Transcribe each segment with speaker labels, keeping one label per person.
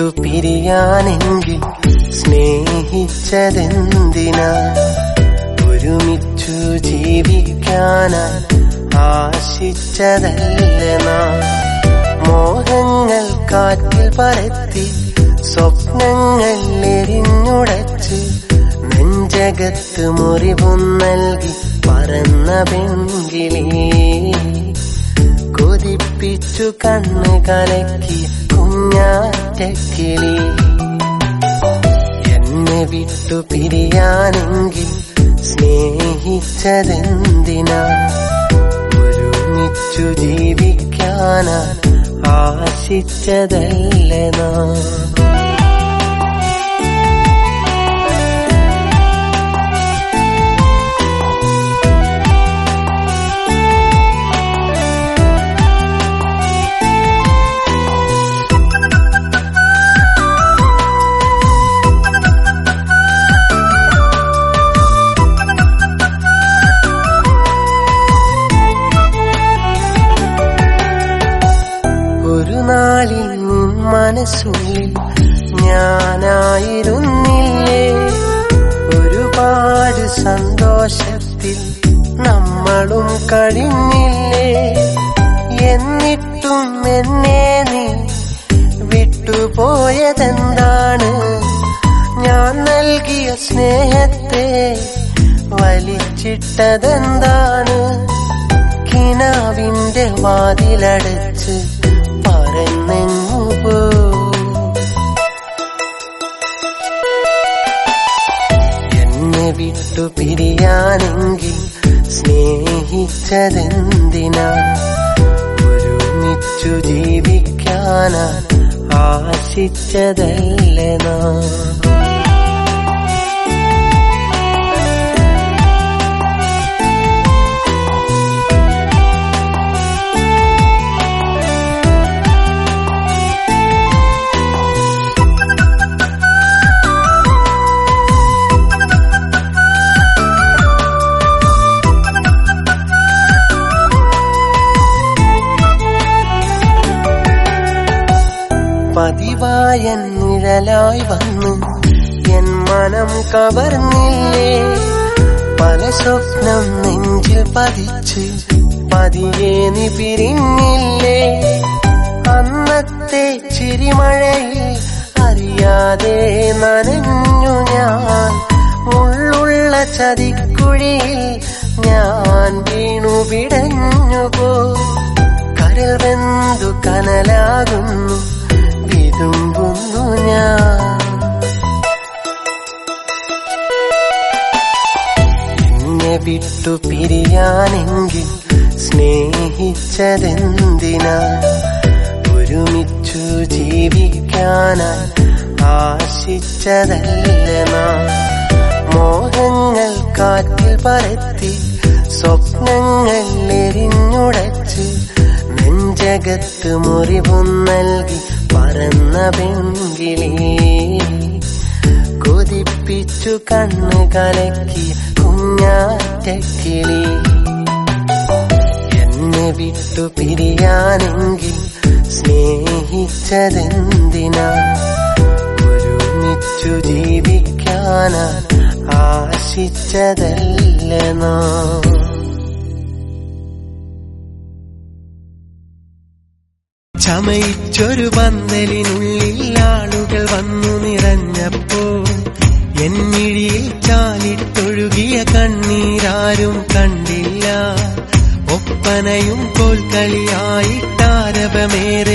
Speaker 1: വിട്ടു പിരിയാനെങ്കിൽ സ്നേഹിച്ചതെന്തിനാ? ഒരുമിച്ചു ജീവിക്കാനായി ആശിച്ചതല്ലേ നാം? മോഹങ്ങൾ കാറ്റിൽ പറത്തി സ്വപ്നങ്ങൾ എരിഞ്ഞുടച്ച് നെഞ്ചകത്ത് മുറിവും നൽകി പറന്ന പെൺകിളി, കൊതിപ്പിച്ചു കണ്ണ് കലക്കി കുഞ്ഞാറ്റക്കിളി. എന്നെ വിട്ടു പിരിയാനെങ്കിൽ സ്നേഹിച്ചതെന്തിനാ? ഒരുമിച്ചു ജീവിക്കാനാ ആശിച്ചതല്ലേ നാം? മനസ്സുള്ളിൽ ഞാനായിരുന്നില്ലേ? ഒരുപാട് സന്തോഷത്തിൽ നമ്മളും കഴിഞ്ഞില്ലേ? എന്നിട്ടും എന്നെ നീ വിട്ടുപോയതെന്താണ്? ഞാൻ നൽകിയ സ്നേഹത്തെ വലിച്ചിട്ടതെന്താണ്? കിനാവിന്റെ വാതിലടച്ച് പറന്നെങ്ങു പോ. എന്നെ വിട്ടു പിരിയാനെങ്കിൽ സ്നേഹിച്ചതെന്തിനാ? ഒരുമിച്ചു ജീവിക്കാനാ ആശിച്ചതല്ലേ നാം? പതിവായ നിഴലായി വന്നു എൻ മനം കവർന്നില്ലേ? പല സ്വപ്നം നെഞ്ചിൽ പതിച്ച് പതിയെ നീ പിരിഞ്ഞില്ലേ? അന്നത്തെ ചിരിമഴയിൽ അറിയാതെ നനഞ്ഞു ഞാൻ. ഉള്ളുള്ള ചതിക്കുഴിയിൽ ഞാൻ വീണു പിടഞ്ഞു പോ. കരൽ വെന്തു കനലാകുന്നു വിതുമ്പുന്നു ഞാൻ. എന്നെ വിട്ടു പിരിയാനെങ്കിൽ സ്നേഹിച്ചതെന്തിനാ? ഒരുമിച്ചു ജീവിക്കാനായി ആശിച്ചതല്ലേ നാം? മോഹങ്ങൾ കാറ്റിൽ പറത്തി സ്വപ്നങ്ങൾ എരിഞ്ഞുടച്ച് നെഞ്ചകത്ത് മുറിവും നൽകി പറന്ന പെൺകിളി, കൊതിപ്പിച്ചു കണ്ണ് കലക്കി കുഞ്ഞാറ്റക്കിളി. എന്നെ വിട്ടു പിരിയാനെങ്കിൽ സ്നേഹിച്ചതെന്തിനാ? ഒരുമിച്ചു ജീവിക്കാനാ ആശിച്ചതല്ലേ നാം? ചമയിച്ചൊരു പന്തലിനുള്ളിൽ ആളുകൾ വന്നു നിറഞ്ഞപ്പോൾ എന്നിഴിയിൽ ചാലിട്ടൊഴുകിയ കണ്ണീരാരും കണ്ടില്ല. ഒപ്പനയും കോൽക്കളിയായിട്ടാരവമേറെ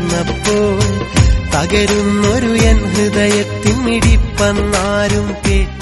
Speaker 1: ഉയർന്നപ്പോൾ തകരുന്നൊരു എൻ ഹൃദയത്തിൻ മിടിപ്പന്നാരും കേട്ടില്ല.